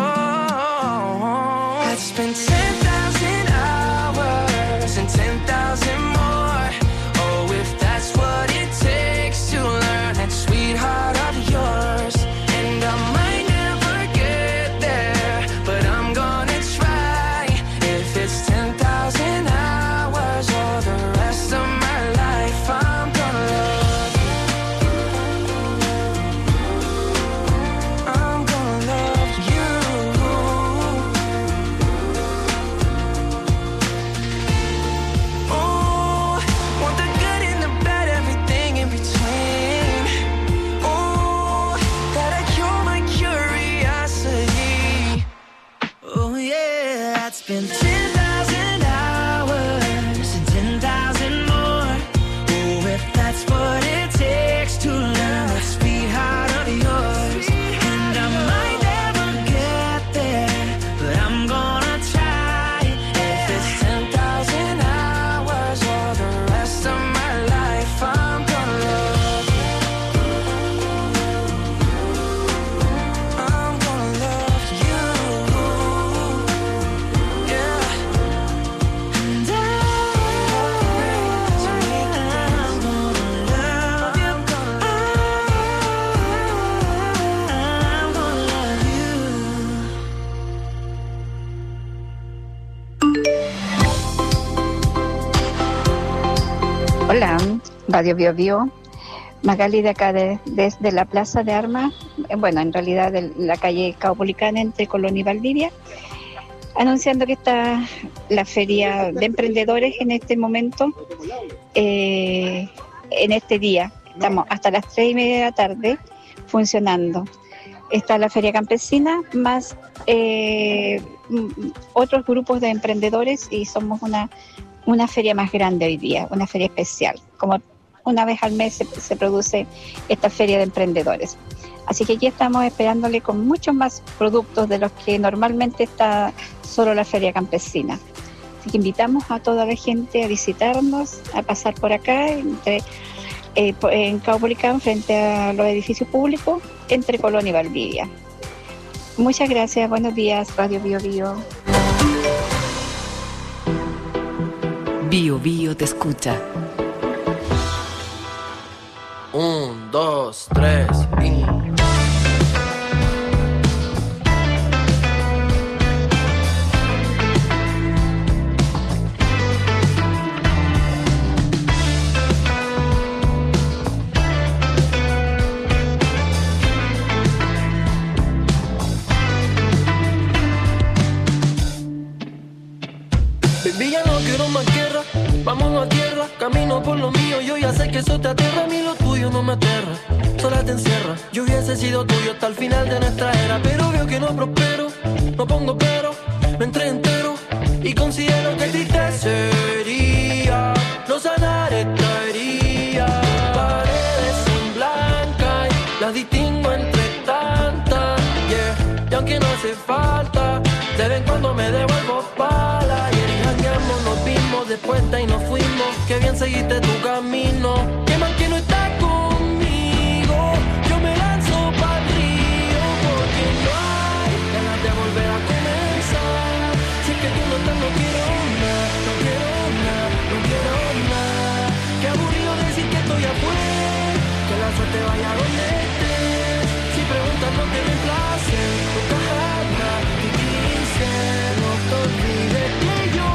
S18: all. I'd spend 10,000 hours and 10,000 more. Oh, if that's what it takes to learn that sweetheart of yours. And I might never get there, but I'm gonna try. If it's 10,000 hours or the rest of my life, I'm gonna love you. I'm gonna love you. Oh, want the good and the bad, everything in between. Oh, gotta cure my curiosity. Oh yeah, I'd spend 10,000 hours and 10,000 more. Oh, if that's what it takes to learn that sweetheart of yours. And I might never get there, but I'm gonna try. If it's 10,000 hours or the rest of my life, I'm gonna love you. I'm gonna love you. Yeah.
S9: Hola, Radio Bio Bio. Magali de acá desde la Plaza de Armas, bueno, en realidad de la calle Caupolicán entre Colón y Valdivia, anunciando que está la feria de emprendedores en este momento, en este día. Estamos hasta las 3:30 de la tarde funcionando. Está la feria campesina más otros grupos de emprendedores y somos una feria más grande hoy día, una feria especial, como una vez al mes se produce esta feria de emprendedores. Así que aquí estamos esperándole con muchos más productos de los que normalmente está solo la feria campesina. Así que invitamos a toda la gente a visitarnos, a pasar por acá, en Caupolicán, frente a los edificios públicos, entre Colón y Valdivia. Muchas gracias, buenos días, Radio Bio Bio.
S7: Bio Bio te escucha.
S10: 1, 2, 3 y...
S11: Baby, ya no quiero más guerra, vámonos a tierra. Camino por lo mío, yo ya sé que eso te aterra. A mí lo tuyo no me aterra, sola te encierra. Yo hubiese sido tuyo hasta el final de nuestra era, pero veo que no prospero, no pongo pero, me entré entero y considero que triste sería no sanar esta herida. Paredes son blancas y las distingo entre tantas, yeah. Y aunque no hace falta, de vez en cuando me devuelvo pala. Nos vimos después y nos fuimos. Qué bien seguiste tu camino. Qué mal que no estás conmigo. Yo me lanzo pa'l río porque no hay ganas de volver a comenzar. Si es que tú no estás, no quiero nada, no quiero nada, no quiero nada. Qué aburrido decir que esto ya fue. Que la suerte vaya donde estés. Si preguntas no te reemplacen, nunca jamás te quise. No te olvides que yo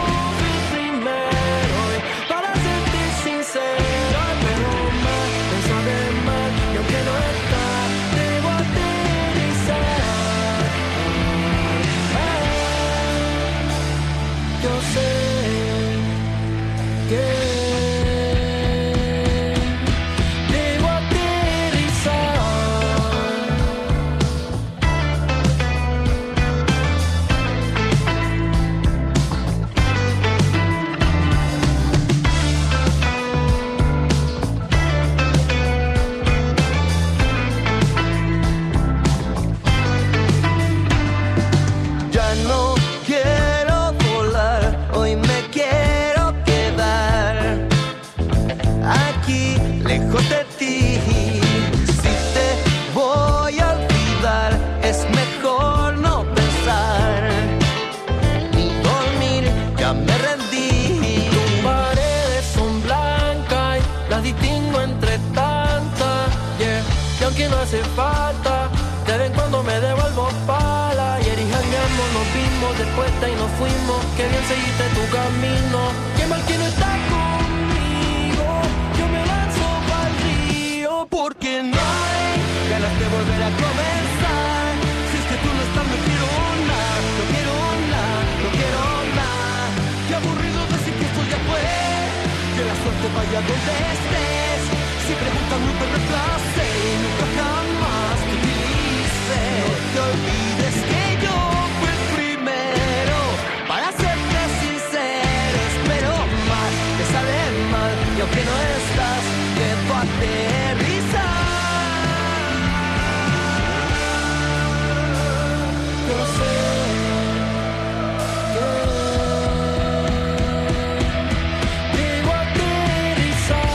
S11: hace falta. De vez en cuando me devuelvo pala. Y erijaneamos, nos vimos después y nos fuimos. Qué bien seguiste tu camino. Qué mal que no estás conmigo. Yo me lanzo pa'l río porque no hay ganas de volver a comenzar. Si es que tú no estás, no quiero nada, no quiero nada, no quiero nada. Qué aburrido decir que esto ya fue. Que la suerte vaya donde estés. Si preguntan no te reemplace, nunca jamás te utilice. No te olvides que yo fui el primero. Para serte sincero, espero más, te sale mal. Y aunque no estás, debo aterrizar. Yo sé que debo aterrizar.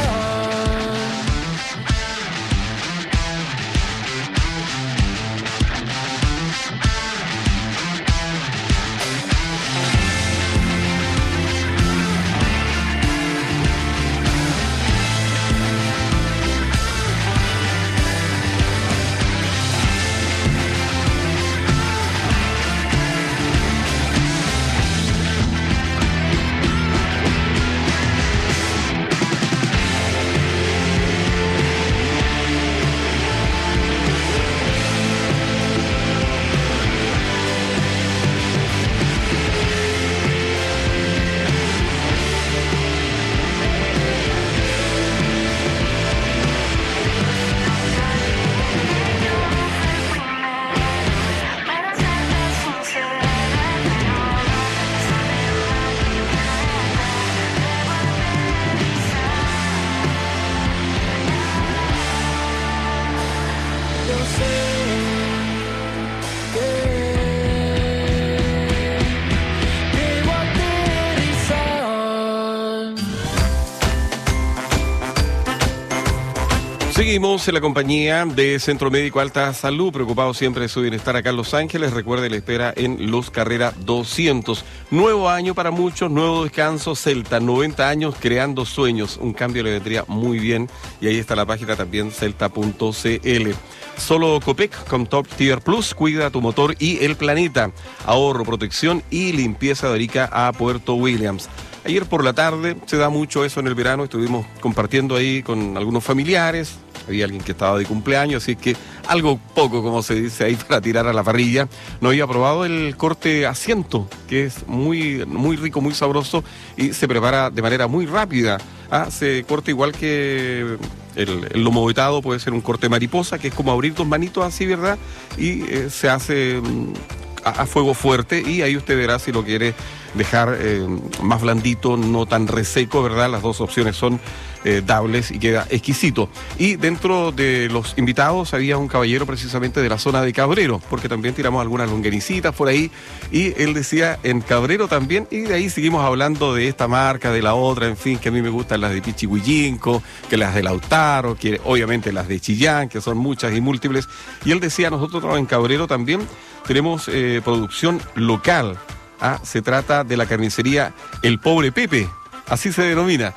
S19: Seguimos en la compañía de Centro Médico Alta Salud, preocupado siempre de su bienestar acá en Los Ángeles. Recuerde, la espera en Los Carrera 200. Nuevo año para muchos, nuevo descanso. Celta, 90 años creando sueños. Un cambio le vendría muy bien. Y ahí está la página también, celta.cl. Solo Copec con Top Tier Plus cuida tu motor y el planeta. Ahorro, protección y limpieza de Arica a Puerto Williams. Ayer por la tarde, se da mucho eso en el verano, estuvimos compartiendo ahí con algunos familiares, había alguien que estaba de cumpleaños, así que algo poco, como se dice ahí, para tirar a la parrilla. No había probado el corte asiento, que es muy, muy rico, muy sabroso y se prepara de manera muy rápida. Se corta igual que el lomo vetado, puede ser un corte mariposa, que es como abrir dos manitos así, ¿verdad? Y se hace a fuego fuerte y ahí usted verá si lo quiere dejar más blandito, no tan reseco, ¿verdad? Las dos opciones son dables y queda exquisito. Y dentro de los invitados había un caballero precisamente de la zona de Cabrero, porque también tiramos algunas longanicitas por ahí, y él decía en Cabrero también, y de ahí seguimos hablando de esta marca, de la otra, en fin, que a mí me gustan las de Pichihuillinco, que las de Lautaro, que obviamente las de Chillán, que son muchas y múltiples, y él decía, nosotros en Cabrero también tenemos producción local. Se trata de la carnicería El Pobre Pepe, así se denomina.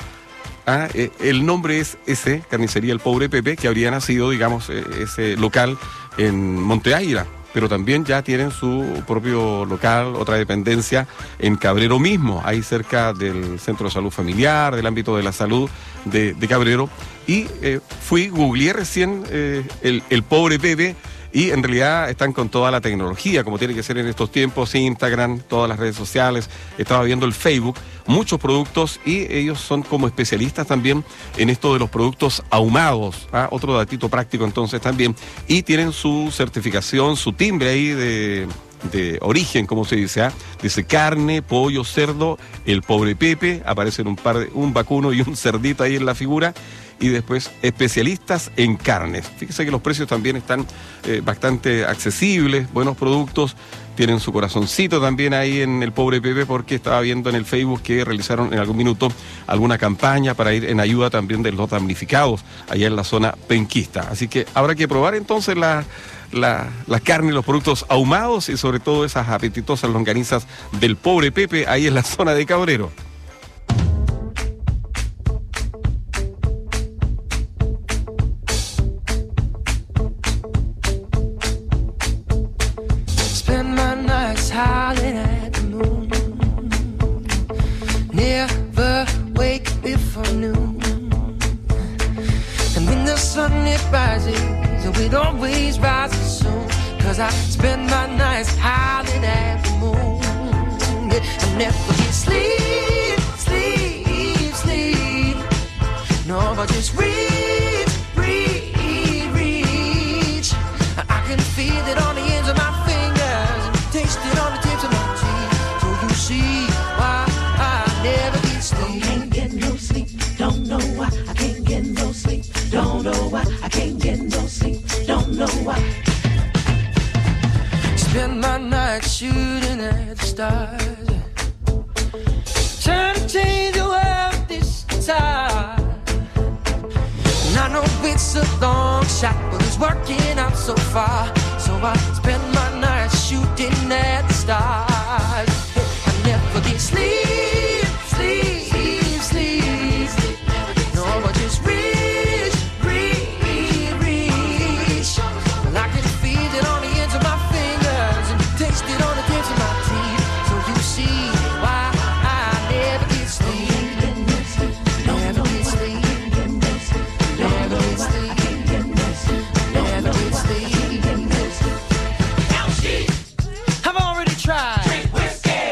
S19: El nombre es ese, carnicería El Pobre Pepe, que habría nacido, digamos, ese local en Monte Aira, pero también ya tienen su propio local, otra dependencia en Cabrero mismo, ahí cerca del Centro de Salud Familiar, del ámbito de la salud de Cabrero. Y googleé recién el Pobre Pepe, y en realidad están con toda la tecnología, como tiene que ser en estos tiempos, Instagram, todas las redes sociales, estaba viendo el Facebook, muchos productos, y ellos son como especialistas también en esto de los productos ahumados. Otro datito práctico entonces también, y tienen su certificación, su timbre ahí de origen, como se dice, dice carne, pollo, cerdo, El Pobre Pepe, aparecen un vacuno y un cerdito ahí en la figura, y después especialistas en carnes. Fíjese que los precios también están bastante accesibles, buenos productos, tienen su corazoncito también ahí en El Pobre Pepe, porque estaba viendo en el Facebook que realizaron en algún minuto alguna campaña para ir en ayuda también de los damnificados allá en la zona penquista. Así que habrá que probar entonces la carne y los productos ahumados, y sobre todo esas apetitosas longanizas del Pobre Pepe ahí en la zona de Cabrero.
S11: Howling at the moon, never wake before noon. And when the sun it rises, it always rises soon. 'Cause I spend my nights howling at the moon. I never get sleep, sleep, sleep. No, but just reach, reach, reach. I can feel it on the ends of my fingers, taste it on the tips of my teeth. So you see why I never get sleep. Can't get no sleep. Don't know why I can't get no sleep. Don't know why I can't get no sleep. Don't know why. Spend my night shooting at the stars, trying to change the world this time. And I know it's a long shot, but it's working out so far. So I spend my night shooting at the stars. I never get sleep, sleep, sleep. No, but just reach, reach, reach. Well, I can feel it on the ends of my fingers and taste it on the tips of my teeth. So you see why I never get sleep. Never get sleep. Never get sleep. Never get sleep. I've already tried. Drink whiskey.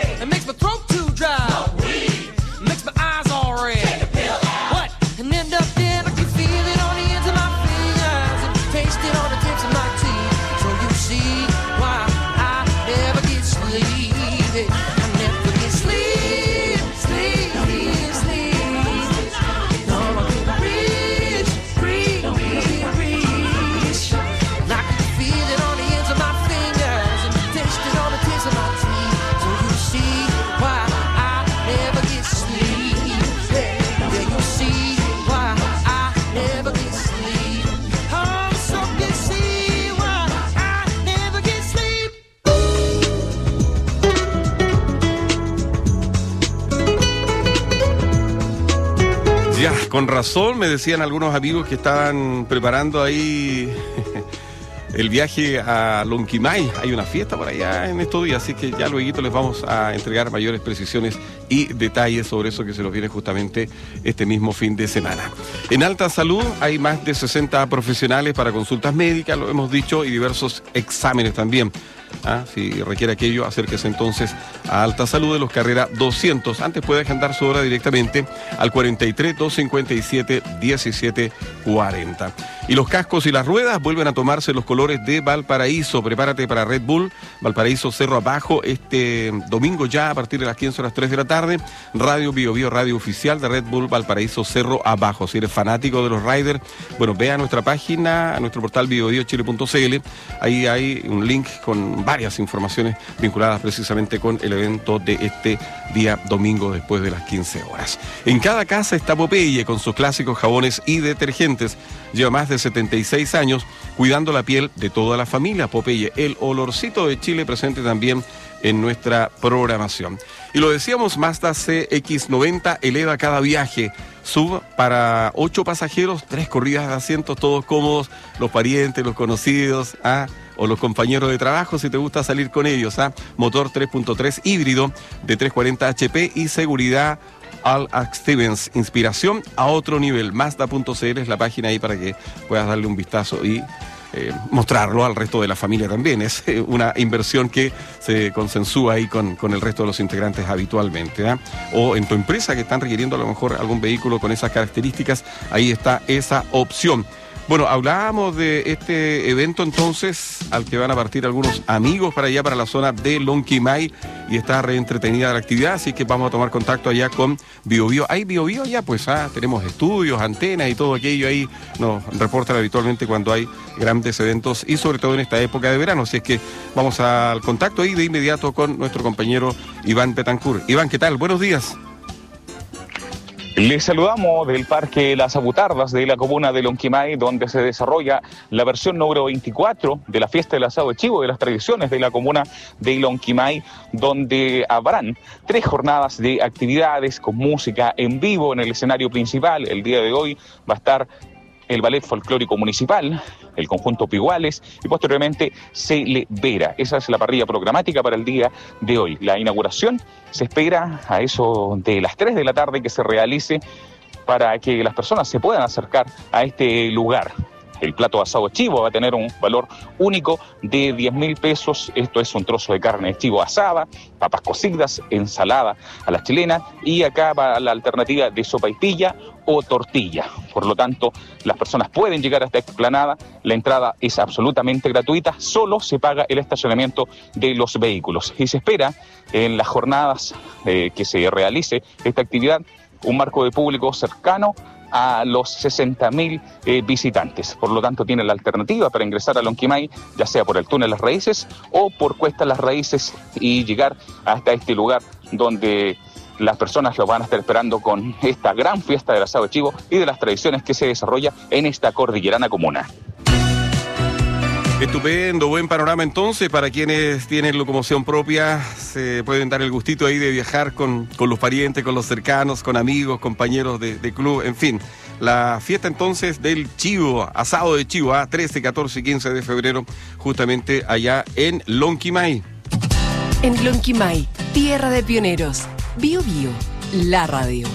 S19: Ya, con razón me decían algunos amigos que estaban preparando ahí el viaje a Lonquimay. Hay una fiesta por allá en estos días, así que ya luego les vamos a entregar mayores precisiones y detalles sobre eso que se nos viene justamente este mismo fin de semana. En Alta Salud hay más de 60 profesionales para consultas médicas, lo hemos dicho, y diversos exámenes también. Si requiere aquello, acérquese entonces a Alta Salud de los Carrera 200. Antes puede agendar su hora directamente al 43 257 1740. Y los cascos y las ruedas vuelven a tomarse los colores de Valparaíso. Prepárate para Red Bull Valparaíso Cerro Abajo este domingo ya a partir de las 15 horas 3 de la tarde. Radio Bio Bio, radio oficial de Red Bull Valparaíso Cerro Abajo. Si eres fanático de los riders, bueno, ve a nuestra página, a nuestro portal biobiochile.cl. Ahí hay un link con varias informaciones vinculadas precisamente con el evento de este día domingo después de las 15 horas. En cada casa está Popeye con sus clásicos jabones y detergentes. Lleva más de 76 años cuidando la piel de toda la familia. Popeye, el olorcito de Chile, presente también en nuestra programación. Y lo decíamos, Mazda CX-90 eleva cada viaje. Sub para 8 pasajeros, 3 corridas de asientos, todos cómodos, los parientes, los conocidos, o los compañeros de trabajo si te gusta salir con ellos. Motor 3.3 híbrido de 340 HP y seguridad All Stevens. Inspiración a otro nivel. Mazda.cl es la página ahí para que puedas darle un vistazo y mostrarlo al resto de la familia también. Es una inversión que se consensúa ahí con el resto de los integrantes habitualmente. O en tu empresa que están requiriendo a lo mejor algún vehículo con esas características, ahí está esa opción. Bueno, hablábamos de este evento entonces al que van a partir algunos amigos para allá, para la zona de Lonquimay, y está re entretenida la actividad, así que vamos a tomar contacto allá con Bio Bio. ¿Hay Bio Bio allá? Pues tenemos estudios, antenas y todo aquello ahí, nos reportan habitualmente cuando hay grandes eventos y sobre todo en esta época de verano, así es que vamos al contacto ahí de inmediato con nuestro compañero Iván Betancourt. Iván, ¿qué tal? Buenos días.
S12: Les saludamos del Parque Las Abutardas de la comuna de Lonquimay, donde se desarrolla la versión número 24 de la fiesta del asado de chivo de las tradiciones de la comuna de Lonquimay, donde habrán 3 jornadas de actividades con música en vivo en el escenario principal. El día de hoy va a estar el Ballet Folclórico Municipal, el conjunto Piguales y posteriormente Celebera. Esa es la parrilla programática para el día de hoy. La inauguración se espera a eso de las 3 de la tarde que se realice para que las personas se puedan acercar a este lugar. El plato de asado de chivo va a tener un valor único de 10.000 pesos. Esto es un trozo de carne de chivo asada, papas cocidas, ensalada a la chilena y acá va la alternativa de sopaipilla o tortilla. Por lo tanto, las personas pueden llegar a esta explanada. La entrada es absolutamente gratuita, solo se paga el estacionamiento de los vehículos. Y se espera en las jornadas que se realice esta actividad un marco de público cercano a los 60.000 visitantes. Por lo tanto, tiene la alternativa para ingresar a Lonquimay, ya sea por el túnel Las Raíces o por Cuesta Las Raíces y llegar hasta este lugar donde las personas lo van a estar esperando con esta gran fiesta del asado de chivo y de las tradiciones que se desarrolla en esta cordillerana comuna.
S19: Estupendo, buen panorama entonces para quienes tienen locomoción propia, se pueden dar el gustito ahí de viajar con los parientes, con los cercanos, con amigos, compañeros de club, en fin. La fiesta entonces del chivo, asado de chivo, 13, 14 y 15 de febrero, justamente allá en Lonquimay.
S7: En Lonquimay, tierra de pioneros, Bio Bio, la radio.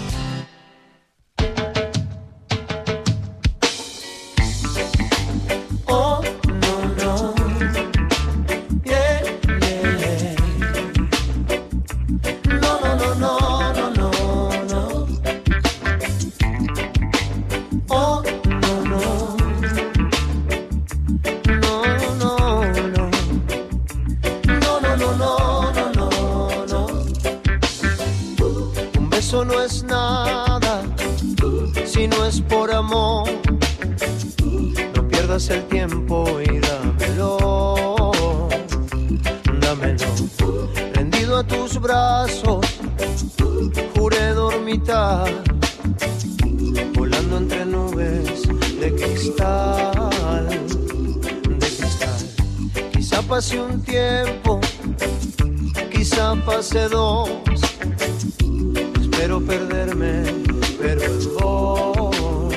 S13: Eso no es nada si no es por amor. No pierdas el tiempo y dámelo, dámelo. Rendido a tus brazos, juré dormitar, volando entre nubes de cristal, de cristal. Quizá pase un tiempo, quizá pase 2. Espero perderme pero en vos,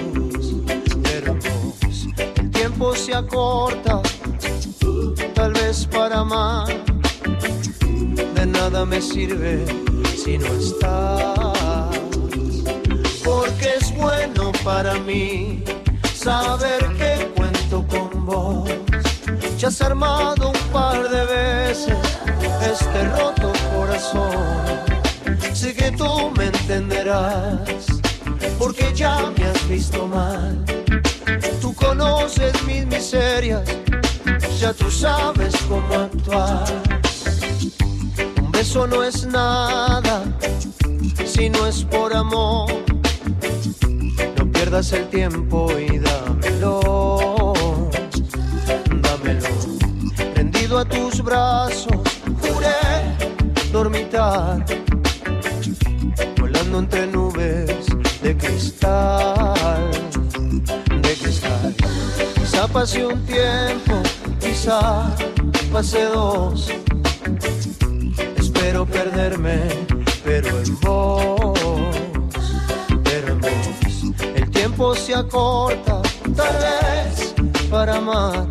S13: el tiempo se acorta, tal vez para amar. De nada me sirve si no estás, porque es bueno para mí saber que cuento con vos. Ya has armado un par de veces este roto corazón. Sé que tú me entenderás, porque ya me has visto mal. Tú conoces mis miserias, ya tú sabes cómo actuar. Un beso no es nada si no es por amor. No pierdas el tiempo y dámelo, dámelo. Rendido a tus brazos, juré dormitar, volando entre nubes de cristal, de cristal. Quizá pase un tiempo, quizá pase dos. Espero perderme, pero en vos, pero en vos. El tiempo se acorta, tal vez para amar.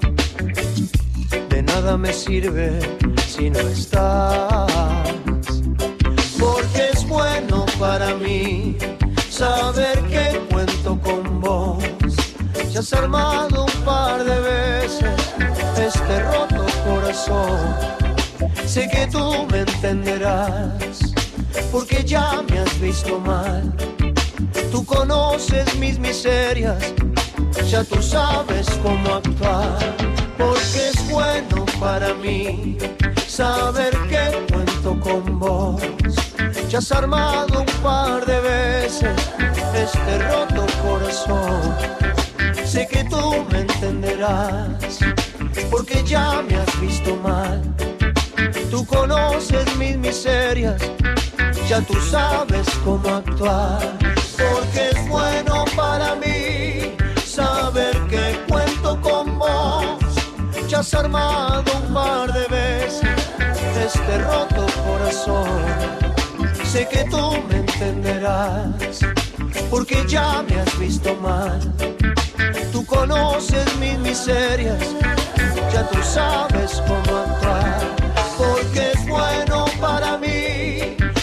S13: De nada me sirve si no estás, porque es bueno para mí saber que cuento con vos. Ya has armado un par de veces este roto corazón. Sé que tú me entenderás, porque ya me has visto mal. Tú conoces mis miserias, ya tú sabes cómo actuar. Porque es bueno para mí saber que cuento con vos. Ya has armado un par de veces este roto corazón. Sé que tú me entenderás, porque ya me has visto mal. Tú conoces mis miserias, ya tú sabes cómo actuar. Porque es bueno para mí saber que cuento con vos. Ya has armado un par de veces este roto corazón. Sé que tú me entenderás, porque ya me has visto mal. Tú conoces mis miserias, ya tú sabes cómo actuar.